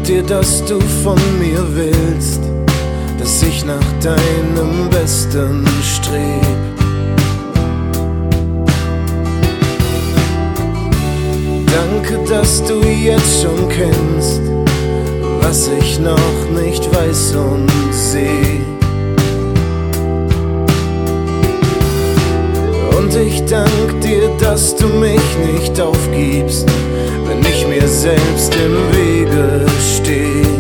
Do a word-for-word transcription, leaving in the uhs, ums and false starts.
dir, dass du von mir willst, dass ich nach deinem Besten streb. Danke, dass du jetzt schon kennst, was ich noch nicht weiß und seh. Und ich dank dir, dass du mich nicht aufgibst, wenn ich mir selbst im Wege steh.